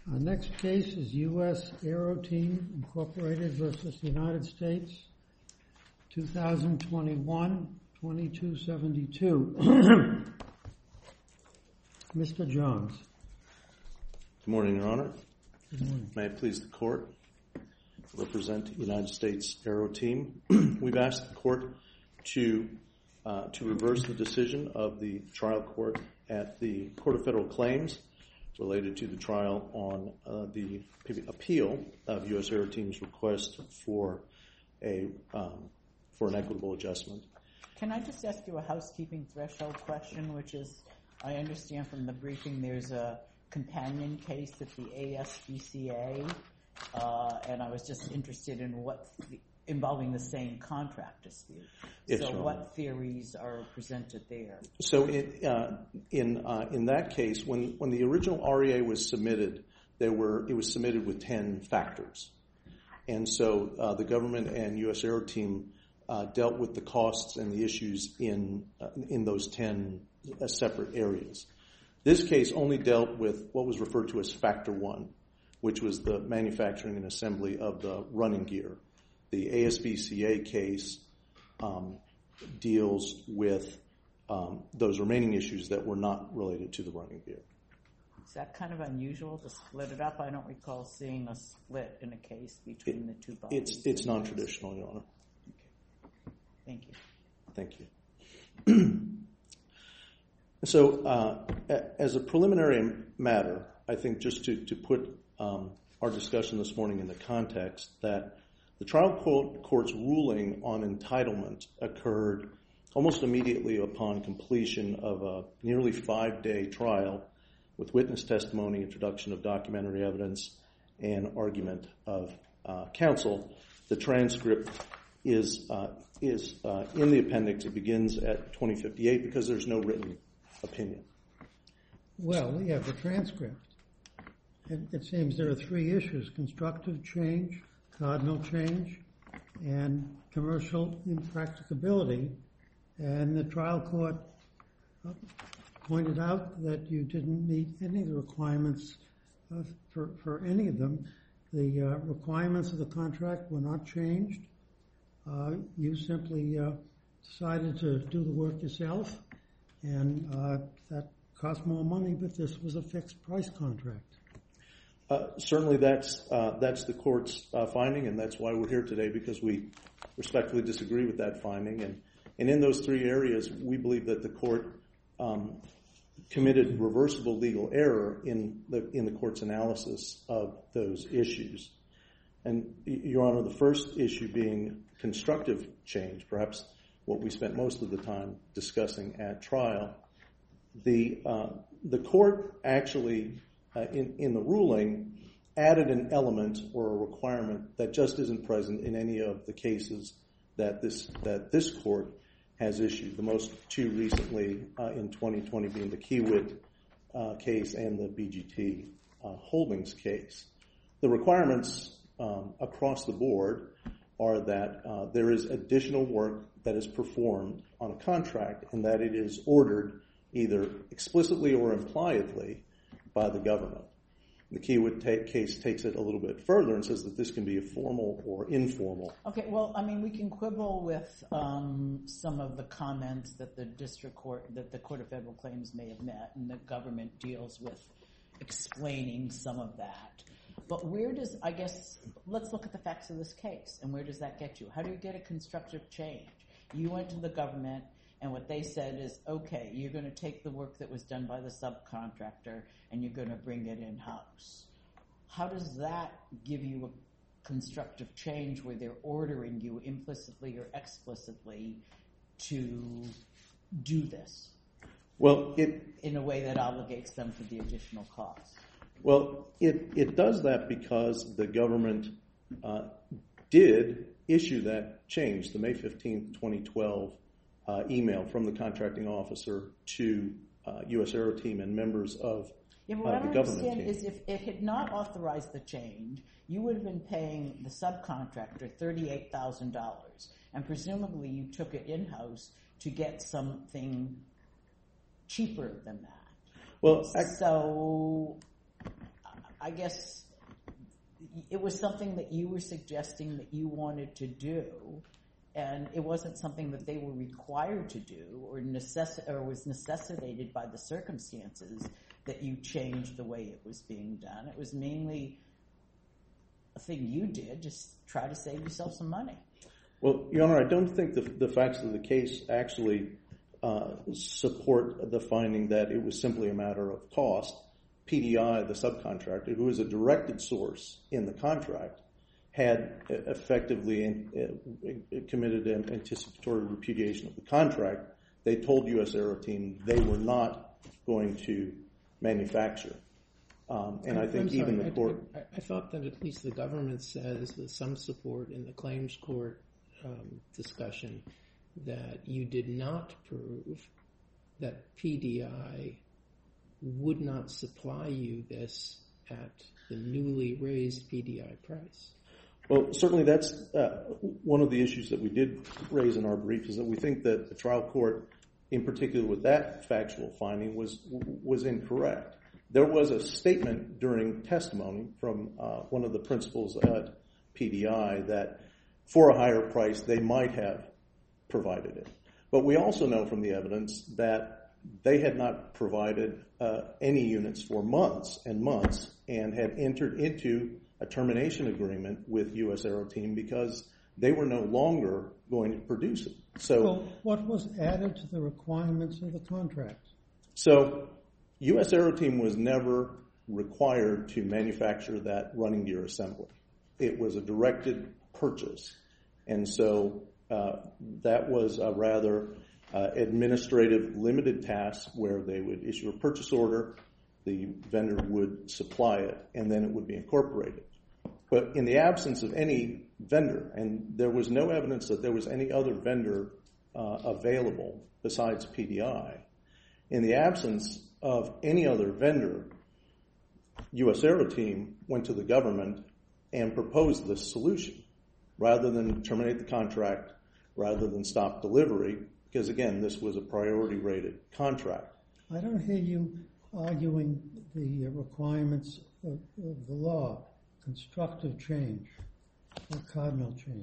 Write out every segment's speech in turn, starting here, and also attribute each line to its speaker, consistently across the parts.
Speaker 1: Our next case is U.S. Aero Team Incorporated versus United States, 2021-2272. Mr. Jones.
Speaker 2: Good morning, Your Honor.
Speaker 1: Good morning.
Speaker 2: May it please the Court, represent United States Aero Team. We've asked the Court to reverse the decision of the trial court at the Court of Federal Claims related to the trial on the appeal of U.S. Aero Team's request for an equitable adjustment.
Speaker 3: Can I just ask you a housekeeping threshold question, which is, I understand from the briefing there's a companion case at the ASPCA, and I was just interested in involving the same contract dispute.
Speaker 2: Yes,
Speaker 3: so
Speaker 2: Your
Speaker 3: what
Speaker 2: Honor.
Speaker 3: Theories are presented there?
Speaker 2: So in that case, when the original REA was submitted, it was submitted with 10 factors. And so the government and U.S. Aero Team dealt with the costs and the issues in those 10 separate areas. This case only dealt with what was referred to as Factor 1, which was the manufacturing and assembly of the running gear. The ASPCA case deals with those remaining issues that were not related to the running gear.
Speaker 3: Is that kind of unusual to split it up? I don't recall seeing a split in a case between the two bodies.
Speaker 2: It's non-traditional, Your Honor.
Speaker 3: Okay. Thank you.
Speaker 2: Thank you. So as a preliminary matter, I think just to put our discussion this morning in the context, that the trial court's ruling on entitlement occurred almost immediately upon completion of a nearly 5-day trial with witness testimony, introduction of documentary evidence, and argument of counsel. The transcript is in the appendix. It begins at 2058 because there's no written opinion.
Speaker 1: Well, we have the transcript. It seems there are 3 issues: constructive change, cardinal change, and commercial impracticability. And the trial court pointed out that you didn't meet any of the requirements for any of them. The requirements of the contract were not changed. You simply decided to do the work yourself, and that cost more money, but this was a fixed price contract.
Speaker 2: Certainly that's the court's finding, and that's why we're here today, because we respectfully disagree with that finding. And in those 3 areas, we believe that the court committed reversible legal error in the court's analysis of those issues. And, Your Honor, the first issue being constructive change, perhaps what we spent most of the time discussing at trial. The court actually, in the ruling, added an element or a requirement that just isn't present in any of the cases that this court has issued. The most 2 recently in 2020 being the Kiewit case and the BGT Holdings case. The requirements across the board are that there is additional work that is performed on a contract and that it is ordered either explicitly or impliedly by the government. The Kiewit case takes it a little bit further and says that this can be a formal or informal.
Speaker 3: Okay, well, I mean, we can quibble with some of the comments that the district court, that the Court of Federal Claims may have met, and the government deals with explaining some of that. But where does, I guess, let's look at the facts of this case, and where does that get you? How do you get a constructive change? You went to the government, and what they said is, okay, you're going to take the work that was done by the subcontractor and you're going to bring it in-house. How does that give you a constructive change where they're ordering you implicitly or explicitly to do this?
Speaker 2: Well,
Speaker 3: in a way that obligates them for the additional costs.
Speaker 2: Well, it does that because the government did issue that change, the May 15, 2012 email from the contracting officer to U.S. Aero Team and members of the government team. What I understand
Speaker 3: is if it had not authorized the change, you would have been paying the subcontractor $38,000, and presumably you took it in-house to get something cheaper than that.
Speaker 2: Well,
Speaker 3: so I guess it was something that you were suggesting that you wanted to do, and it wasn't something that they were required to do or was necessitated by the circumstances that you changed the way it was being done. It was mainly a thing you did, just try to save yourself some money.
Speaker 2: Well, Your Honor, I don't think the facts of the case actually support the finding that it was simply a matter of cost. PDI, the subcontractor, who is a directed source in the contract, had effectively committed an anticipatory repudiation of the contract. They told U.S. Aero Team they were not going to manufacture. And I think even the court...
Speaker 4: I thought that at least the government says with some support in the claims court discussion that you did not prove that PDI would not supply you this at the newly raised PDI price.
Speaker 2: Well, certainly that's one of the issues that we did raise in our brief, is that we think that the trial court, in particular with that factual finding, was incorrect. There was a statement during testimony from one of the principals at PDI that for a higher price they might have provided it. But we also know from the evidence that they had not provided any units for months and months and had entered into a termination agreement with U.S. Aero Team because they were no longer going to produce it.
Speaker 1: So what was added to the requirements of the contract?
Speaker 2: So U.S. Aero Team was never required to manufacture that running gear assembly. It was a directed purchase. And so that was a rather administrative limited task where they would issue a purchase order, the vendor would supply it, and then it would be incorporated. But in the absence of any vendor, and there was no evidence that there was any other vendor available besides PDI, in the absence of any other vendor, U.S. Aero Team went to the government and proposed this solution. Rather than terminate the contract, rather than stop delivery, because again, this was a priority rated contract.
Speaker 1: I don't hear you arguing the requirements of the law, constructive change or cardinal change.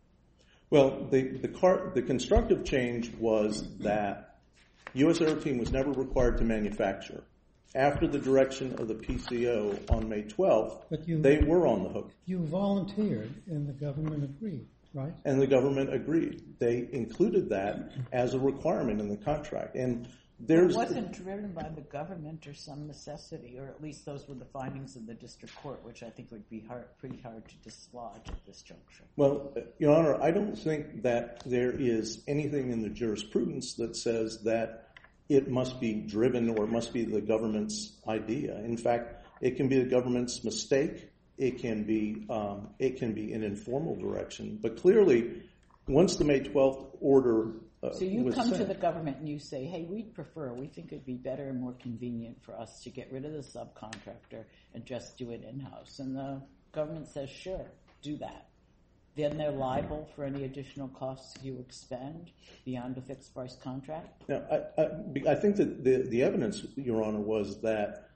Speaker 2: Well, the constructive change was that U.S. Aero Team was never required to manufacture. After the direction of the PCO on May 12th, they were on the hook.
Speaker 1: You volunteered and the government agreed, right?
Speaker 2: And the government agreed. They included that as a requirement in the contract. And
Speaker 3: it wasn't driven by the government or some necessity, or at least those were the findings of the district court, which I think would be pretty hard to dislodge at this juncture.
Speaker 2: Well, Your Honor, I don't think that there is anything in the jurisprudence that says that it must be driven or it must be the government's idea. In fact, it can be the government's mistake. It can be an informal direction. But clearly, once the May 12th order
Speaker 3: so you come to the government and you say, hey, we think it'd be better and more convenient for us to get rid of the subcontractor and just do it in-house. And the government says, sure, do that. Then they're liable for any additional costs you expend beyond a fixed price contract?
Speaker 2: Now, I think that the evidence, Your Honor, was that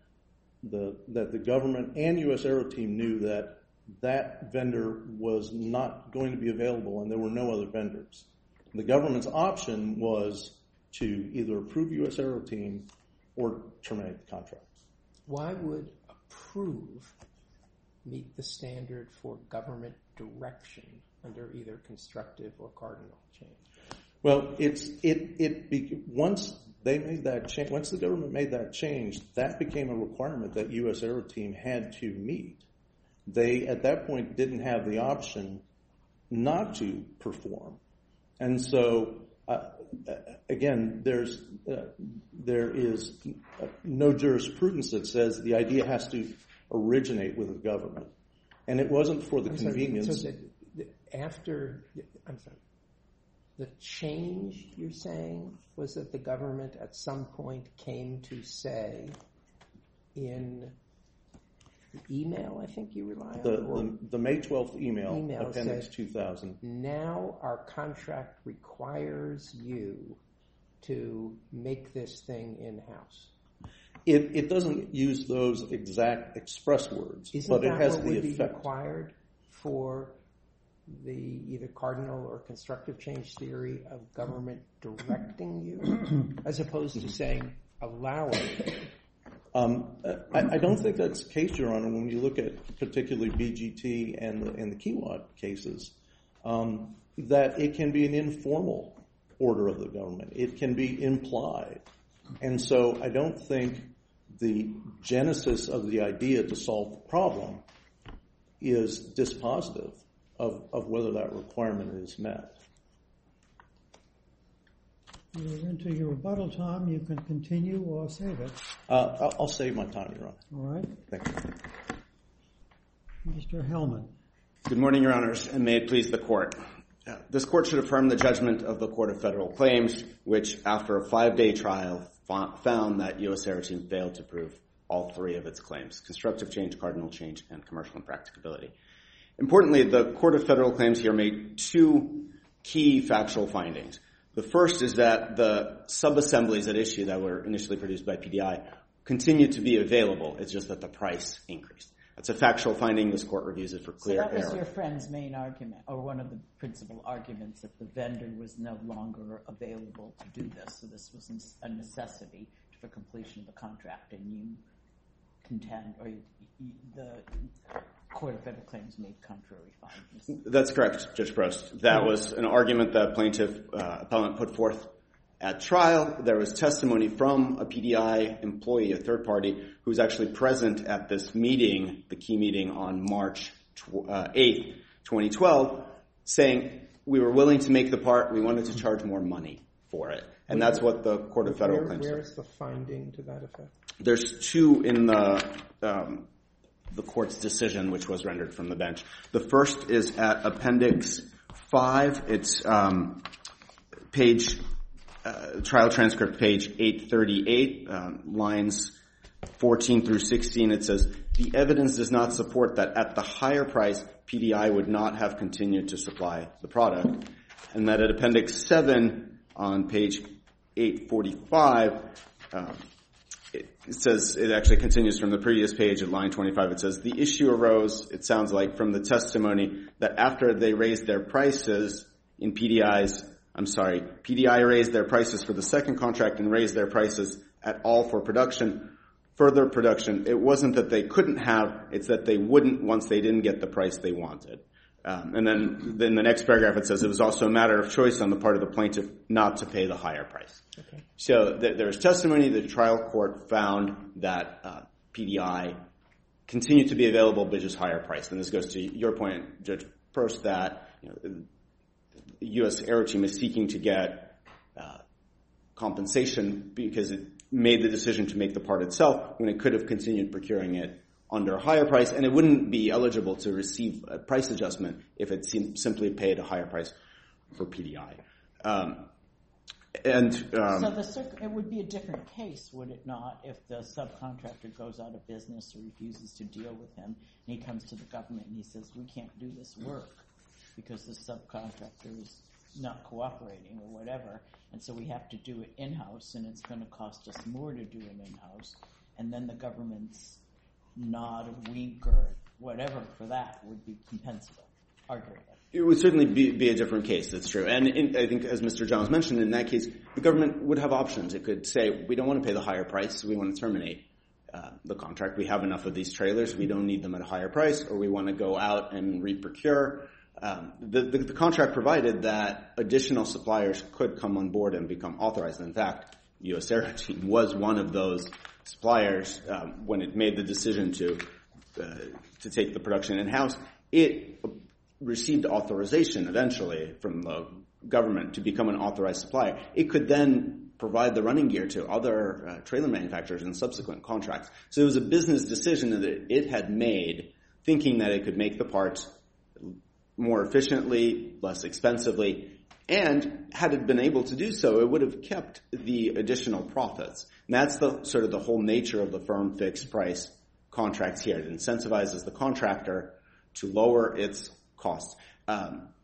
Speaker 2: the government and U.S. Aero Team knew that that vendor was not going to be available and there were no other vendors. The government's option was to either approve U.S. Aero Team or terminate the contract.
Speaker 4: Why would approve meet the standard for government direction under either constructive or cardinal change?
Speaker 2: Well, once they made that change, once the government made that change, that became a requirement that U.S. Aero Team had to meet. They, at that point, didn't have the option not to perform. And so, again, there is no jurisprudence that says the idea has to originate with the government. And it wasn't for the convenience.
Speaker 4: So the change you're saying was that the government at some point came to say in the email, I think you relied on?
Speaker 2: The May 12th email Appendix 2000.
Speaker 4: Now our contract requires you to make this thing in-house.
Speaker 2: It doesn't use those exact express words, but it has the
Speaker 4: Isn't that what would be
Speaker 2: effect.
Speaker 4: required for the either cardinal or constructive change theory of government directing you, as opposed to saying allow it?
Speaker 2: I don't think that's the case, Your Honor, when you look at particularly BGT and the Kiewat cases, that it can be an informal order of the government. It can be implied. And so I don't think the genesis of the idea to solve the problem is dispositive of whether that requirement is met.
Speaker 1: You're into your rebuttal time. You can continue or save it.
Speaker 2: I'll save my time, Your Honor.
Speaker 1: All right.
Speaker 2: Thank you.
Speaker 1: Mr. Hellman.
Speaker 5: Good morning, Your Honors, and may it please the Court. This Court should affirm the judgment of the Court of Federal Claims, which, after a 5-day trial, found that U.S. Aeroteam failed to prove all three of its claims: constructive change, cardinal change, and commercial impracticability. Importantly, the Court of Federal Claims here made two key factual findings. The first is that the sub-assemblies at issue that were initially produced by PDI continue to be available. It's just that the price increased. That's a factual finding. This Court reviews it for clear error.
Speaker 3: So that was your friend's main argument, or one of the principal arguments, that the vendor was no longer available to do this. So this was a necessity for completion of the contract, and you contend, or the Court of Federal Claims made contrary findings.
Speaker 5: That's correct, Judge Prost. That was an argument that plaintiff appellant put forth at trial. There was testimony from a PDI employee, a third party, who was actually present at this meeting, the key meeting on March 8th, 2012, saying we were willing to make the part, we wanted to charge more money for it. And that's what the Court of Federal Claims said.
Speaker 4: Where is the finding to that effect?
Speaker 5: There's two in the Court's decision, which was rendered from the bench. The first is at Appendix 5. It's trial transcript page 838, lines 14 through 16. It says, the evidence does not support that at the higher price, PDI would not have continued to supply the product. And that at Appendix 7 on page 845, it says, it actually continues from the previous page at line 25. It says, the issue arose, it sounds like, from the testimony that after they raised their prices in PDI raised their prices for the second contract and raised their prices at all for production, further production. It wasn't that they couldn't have, it's that they wouldn't once they didn't get the price they wanted. And then in the next paragraph it says it was also a matter of choice on the part of the plaintiff not to pay the higher price. Okay. So there's testimony. The trial court found that PDI continued to be available but just higher price. And this goes to your point, Judge Prost, that U.S. Aeroteam is seeking to get compensation because it made the decision to make the part itself when it could have continued procuring it under a higher price, and it wouldn't be eligible to receive a price adjustment if it simply paid a higher price for PDI. So
Speaker 3: it would be a different case, would it not, if the subcontractor goes out of business or refuses to deal with him, and he comes to the government and he says, we can't do this work because the subcontractor is not cooperating or whatever, and so we have to do it in-house, and it's going to cost us more to do it in-house, and then the government's nod, a wink, or whatever for that would be compensable, arguably.
Speaker 5: It would certainly be a different case, that's true. And I think, as Mr. Johns mentioned, in that case, the government would have options. It could say, we don't want to pay the higher price, we want to terminate the contract. We have enough of these trailers, we don't need them at a higher price, or we want to go out and re-procure. The contract provided that additional suppliers could come on board and become authorized. In fact, U.S. Aeroteam was one of those suppliers when it made the decision to take the production in-house. It received authorization eventually from the government to become an authorized supplier. It could then provide the running gear to other trailer manufacturers in subsequent contracts. So it was a business decision that it had made, thinking that it could make the parts more efficiently, less expensively, and had it been able to do so, it would have kept the additional profits. And that's the whole nature of the firm fixed price contracts here. It incentivizes the contractor to lower its costs.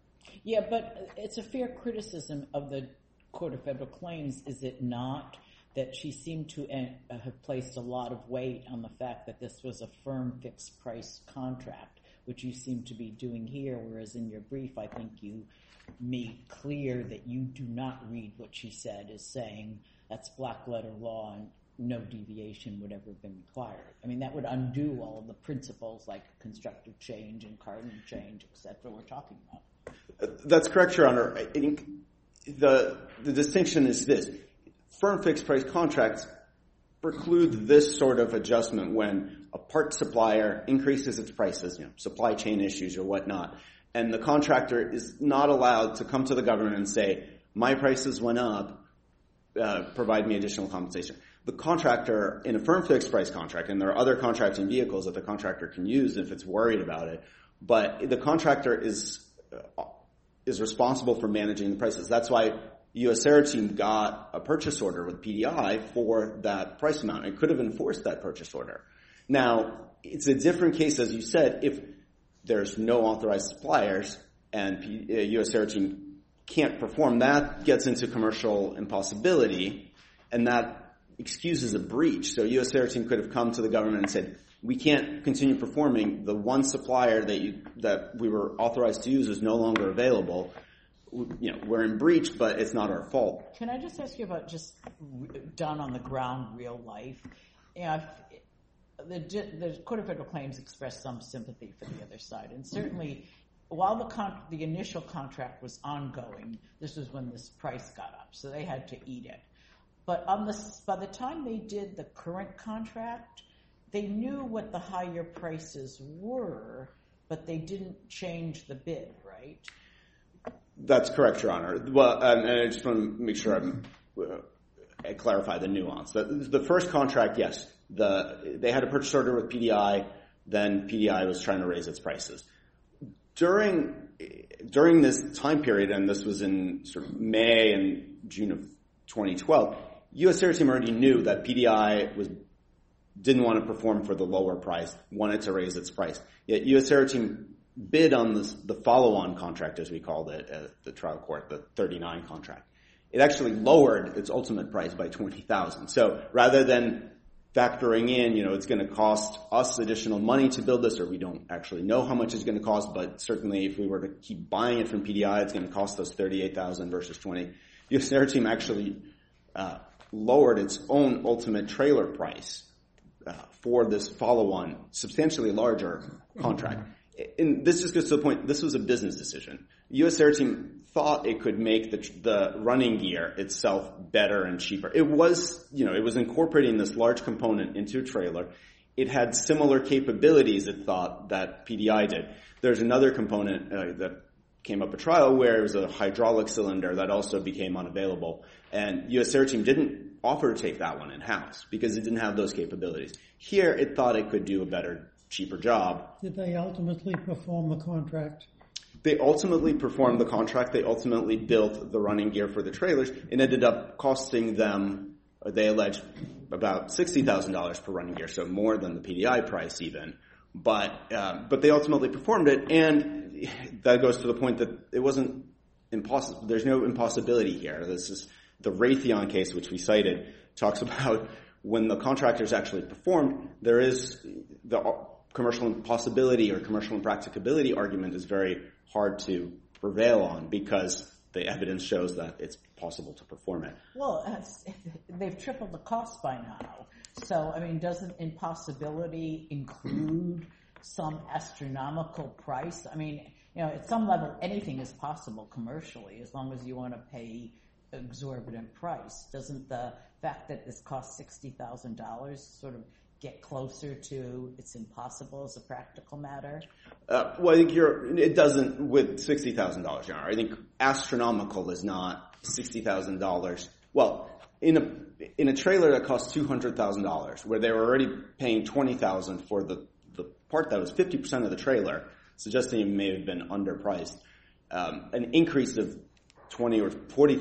Speaker 3: Yeah, but it's a fair criticism of the Court of Federal Claims, is it not, that she seemed to have placed a lot of weight on the fact that this was a firm fixed price contract, which you seem to be doing here, whereas in your brief I think you made clear that you do not read what she said as saying that's black letter law and no deviation would ever have been required. I mean, that would undo all of the principles like constructive change and cardinal change, et cetera, we're talking about.
Speaker 5: That's correct, Your Honor. I think the distinction is this. Firm fixed price contracts preclude this sort of adjustment when a part supplier increases its prices, supply chain issues or whatnot, and the contractor is not allowed to come to the government and say, my prices went up, provide me additional compensation. The contractor in a firm fixed price contract, and there are other contracting vehicles that the contractor can use if it's worried about it, but the contractor is responsible for managing the prices. That's why U.S. Team got a purchase order with PDI for that price amount. It could have enforced that purchase order. Now, it's a different case, as you said, if there's no authorized suppliers and U.S. Team can't perform. That gets into commercial impossibility, and that excuses a breach. So U.S. Team could have come to the government and said, we can't continue performing. The one supplier that we were authorized to use is no longer available. We're in breach, but it's not our fault.
Speaker 3: Can I just ask you about just done on the ground, real life? The Court of Federal Claims expressed some sympathy for the other side, and certainly while the initial contract was ongoing, this was when this price got up, so they had to eat it. But by the time they did the current contract, they knew what the higher prices were, but they didn't change the bid, right?
Speaker 5: That's correct, Your Honor. Well, and I just want to make sure I clarify the nuance. The first contract, yes, they had a purchase order with PDI, then PDI was trying to raise its prices. During this time period, and this was in sort of May and June of 2012, U.S. Team already knew that PDI didn't want to perform for the lower price, wanted to raise its price. Yet U.S. Team bid on the follow-on contract, as we called it at the trial court, the 39 contract. It actually lowered its ultimate price by $20,000. So rather than factoring in, it's going to cost us additional money to build this, or we don't actually know how much it's going to cost, but certainly if we were to keep buying it from PDI, it's going to cost us $38,000 versus $20,000. U.S. Team actually lowered its own ultimate trailer price for this follow-on, substantially larger contract. And this just gets to the point, this was a business decision. U.S. Team thought it could make the running gear itself better and cheaper. It was incorporating this large component into a trailer. It had similar capabilities, it thought, that PDI did. There's another component that came up at trial where it was a hydraulic cylinder that also became unavailable. And U.S. Team didn't offer to take that one in-house because it didn't have those capabilities. Here, it thought it could do a better, cheaper job.
Speaker 1: Did they ultimately perform the contract?
Speaker 5: They ultimately performed the contract. They ultimately built the running gear for the trailers. It ended up costing them, they alleged, about $60,000 per running gear, so more than the PDI price even. But they ultimately performed it, and that goes to the point that it wasn't impossible. There's no impossibility here. This is the Raytheon case, which we cited, talks about when the contractors actually performed, there is the commercial impossibility or commercial impracticability argument is very hard to prevail on because the evidence shows that it's possible to perform it.
Speaker 3: Well, they've tripled the cost by now. So, doesn't impossibility include some astronomical price? At some level, anything is possible commercially as long as you want to pay exorbitant price. Doesn't the fact that this costs $60,000 sort of get closer to it's impossible as a practical matter?
Speaker 5: Well, I think it doesn't with $60,000. I think astronomical is not $60,000. Well, in a trailer that costs $200,000, where they were already paying $20,000 for the part that was 50% of the trailer, suggesting it may have been underpriced, an increase of $20,000 or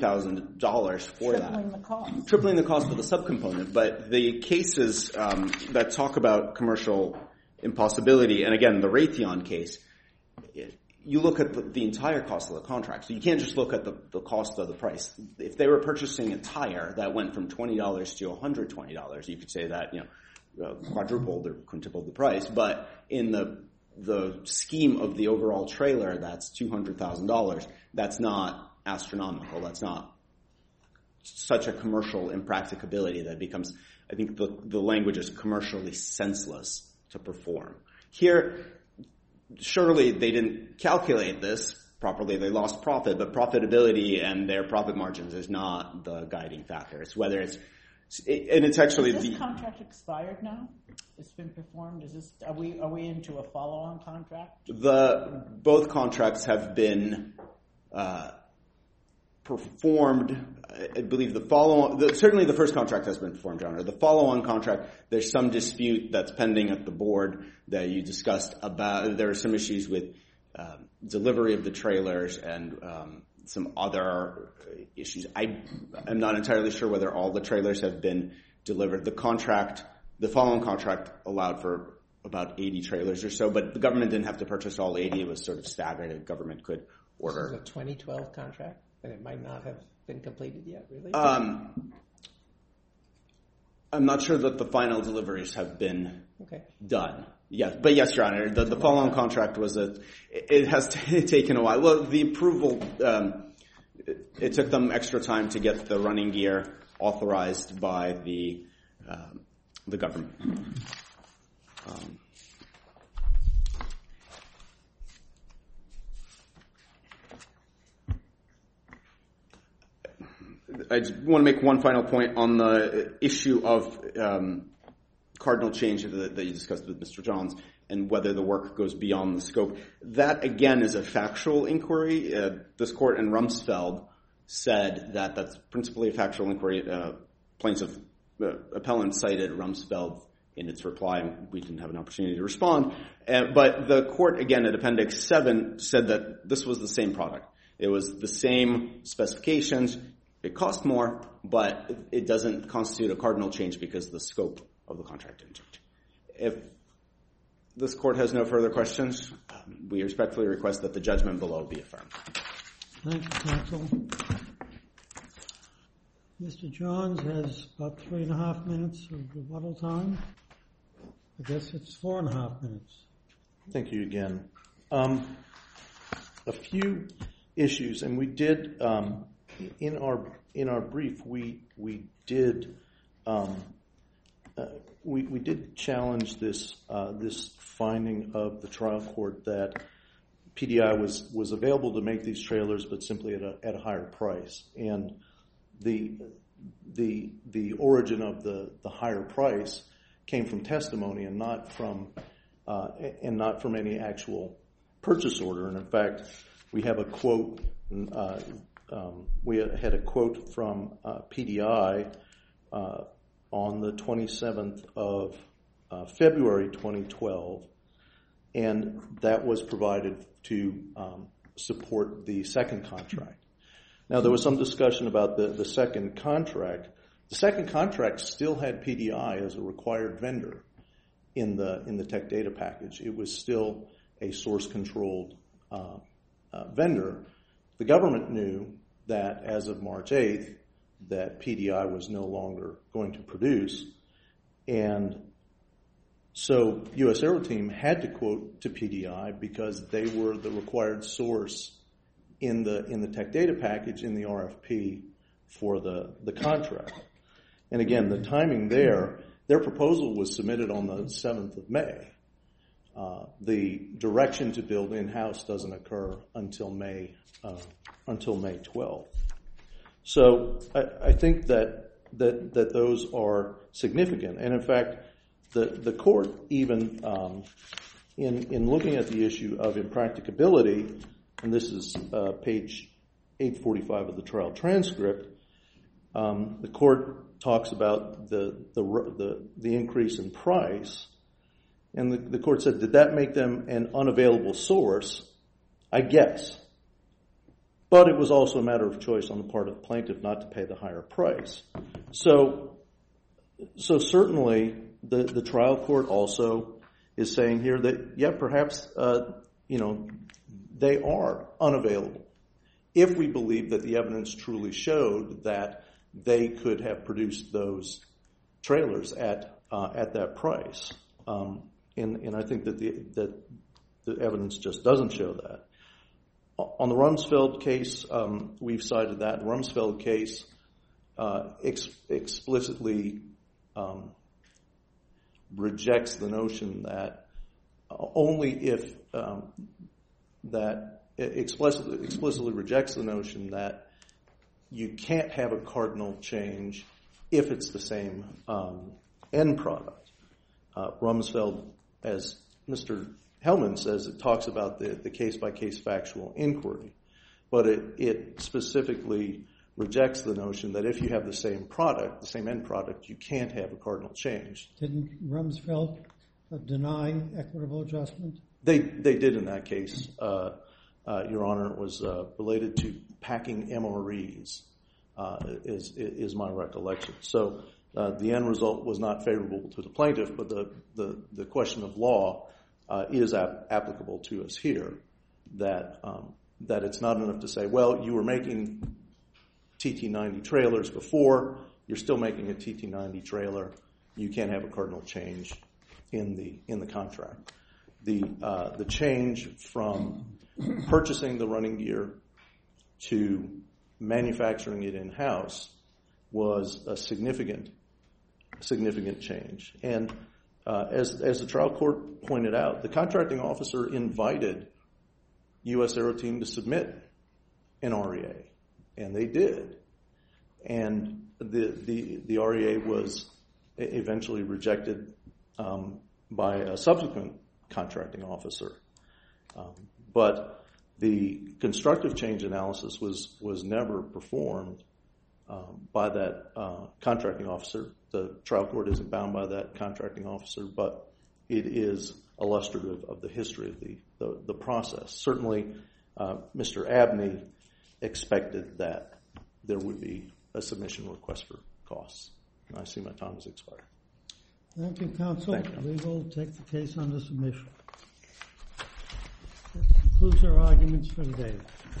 Speaker 5: $40,000 for that.
Speaker 3: Tripling the cost.
Speaker 5: Tripling the cost for the subcomponent. But the cases that talk about commercial impossibility, and again, the Raytheon case, you look at the entire cost of the contract. So you can't just look at the cost of the price. If they were purchasing a tire that went from $20 to $120, you could say that, quadrupled or quintupled the price. But in the scheme of the overall trailer, that's $200,000. That's not astronomical. That's not such a commercial impracticability that becomes, I think the language is commercially senseless to perform. Here, surely they didn't calculate this properly. They lost profit, but profitability and their profit margins is not the guiding factor. It's whether it's actually
Speaker 3: Is this contract expired now? It's been performed. Are we into a follow-on contract?
Speaker 5: Both contracts have been performed. I believe certainly the first contract has been performed, Your Honor. The follow-on contract, there's some dispute that's pending at the board that you discussed about. There are some issues with delivery of the trailers and some other issues. I'm not entirely sure whether all the trailers have been delivered. The following contract allowed for about 80 trailers or so, but the government didn't have to purchase all 80. It was sort of staggered. The government could order.
Speaker 4: This is a 2012 contract, and it might not have been completed yet, really?
Speaker 5: I'm not sure that the final deliveries have been done. Yes, but yes, Your Honor, the follow-on contract it has taken a while. Well, the approval, it took them extra time to get the running gear authorized by the government. I just want to make one final point on the issue of cardinal change that you discussed with Mr. Johns and whether the work goes beyond the scope. That, again, is a factual inquiry. This court in Rumsfeld said that that's principally a factual inquiry. Plaintiff appellant cited Rumsfeld in its reply, and we didn't have an opportunity to respond. But the court, again, at Appendix 7, said that this was the same product. It was the same specifications. It cost more, but it doesn't constitute a cardinal change because the scope of the contract didn't change. If this court has no further questions, we respectfully request that the judgment below be affirmed.
Speaker 1: Thank you, counsel. Mr. Johns has about 3.5 minutes of rebuttal time. I guess it's 4.5 minutes.
Speaker 2: Thank you again. A few issues, and we did in our brief we did challenge this finding of the trial court that PDI was available to make these trailers, but simply at a higher price. And the origin of the higher price came from testimony and not from any actual purchase order. And in fact, we have a quote. We had a quote from PDI on the 27th of February 2012, and that was provided to support the second contract. Now, there was some discussion about the second contract. The second contract still had PDI as a required vendor in the tech data package. It was still a source-controlled vendor. The government knew that as of March 8th that PDI was no longer going to produce, and so U.S. Aero Team had to quote to PDI because they were the required source in the tech data package in the RFP for the contract. And again, the timing their proposal was submitted on the 7th of May. The direction to build in-house doesn't occur until May 12th. So I think that those are significant. And in fact, the court even in looking at the issue of impracticability, and this is page 845 of the trial transcript, the court talks about the increase in price, and the court said, did that make them an unavailable source? I guess. But it was also a matter of choice on the part of the plaintiff not to pay the higher price. So certainly the trial court also is saying here that, yeah, perhaps they are unavailable. If we believe that the evidence truly showed that they could have produced those trailers at that price, and I think that the evidence just doesn't show that. On the Rumsfeld case, we've cited that. The Rumsfeld case explicitly rejects the notion that explicitly rejects the notion that you can't have a cardinal change if it's the same end product. Rumsfeld, as Mr. Hellman says, it talks about the case-by-case factual inquiry, but it specifically rejects the notion that if you have the same product, the same end product, you can't have a cardinal change.
Speaker 1: Didn't Rumsfeld deny equitable adjustment?
Speaker 2: They did in that case, Your Honor. It was related to packing MREs, is my recollection. So the end result was not favorable to the plaintiff, but the question of law is applicable to us here, that it's not enough to say, well, you were making TT90 trailers before, you're still making a TT90 trailer, you can't have a cardinal change in the contract. The change from purchasing the running gear to manufacturing it in-house was a significant change. And as the trial court pointed out, the contracting officer invited U.S. Aero Team to submit an REA, and they did. And the REA was eventually rejected by a subsequent contracting officer. But the constructive change analysis was never performed by that contracting officer. The trial court isn't bound by that contracting officer, but it is illustrative of the history of the process. Certainly, Mr. Abney expected that there would be a submission request for costs. And I see my time has expired.
Speaker 1: Thank you, counsel.
Speaker 2: Thank you.
Speaker 1: We will take the case under submission. That concludes our arguments for today.